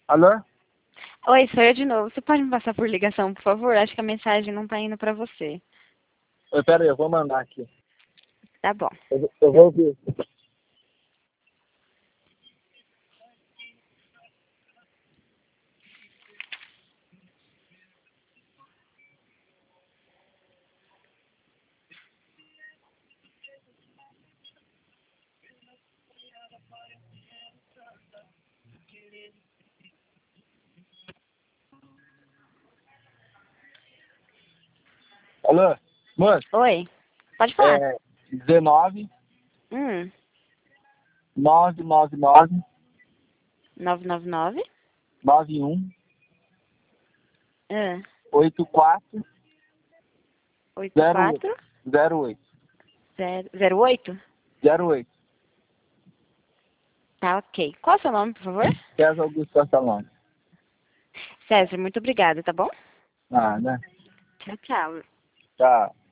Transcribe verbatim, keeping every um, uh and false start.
Alô? Oi, sou eu de novo. Você pode me passar por ligação, por favor? Acho que a mensagem não tá indo pra você. Oi, pera aí, eu vou mandar aqui. Tá bom. Eu, vou- eu vou ouvir. Alô? Moço, Oi, pode falar. é dezenove, Hum, nove nove nove, nove nove nove. nove um, Ah, oito quatro, oito zero oito. quatro zero oito. zero zero oito. zero oito. Tá, ok. Qual é o seu nome, por favor? César Augusto Castelão. César, muito obrigada, tá bom? Ah, né? Tchau, tchau. Tá.